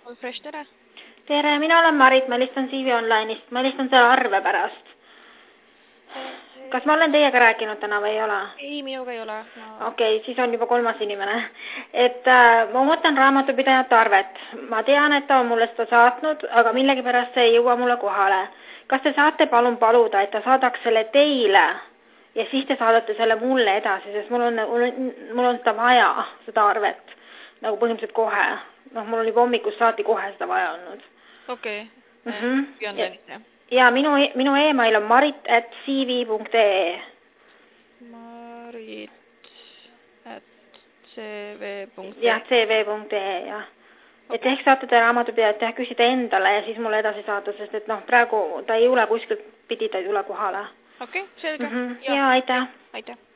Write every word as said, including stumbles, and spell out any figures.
Fresh, tere! Tere, mina olen Marit, ma helistan C V Online'ist, ma helistan selle arve pärast. Kas ma olen teiega rääkinud täna või ei ole? Ei, minuga ei ole. Ma... Okei, okay, siis on juba kolmas inimene. Et äh, ma mõtlen raamatupidajate arvet. Ma tean, et ta on mulle seda saatnud, aga millegipärast see ei jõua mulle kohale. Kas te saate palun paluda, et ta saadaks selle teile ja siis te saadate selle mulle edasi, sest mul on, mul on, mul on seda vaja, seda arvet, nagu põhimõtteliselt kohe. Noh, mul on juba hommikust saati kohe seda vaja olnud. Okei, okay. mm -hmm. ja, ja minu, minu email on marit at c v punkt e e. Marit at c v punkt e e. jah, c v punkt e e, jah. Okay. Et ehk saate te raamatupidajat teha, küsida endale ja siis mulle edasi saada, sest et noh, praegu ta ei jõule kuskilt pidi, ta ei tule kohale. Okei, okay, selge. Mm -hmm. ja, ja, aitäh. Aitäh.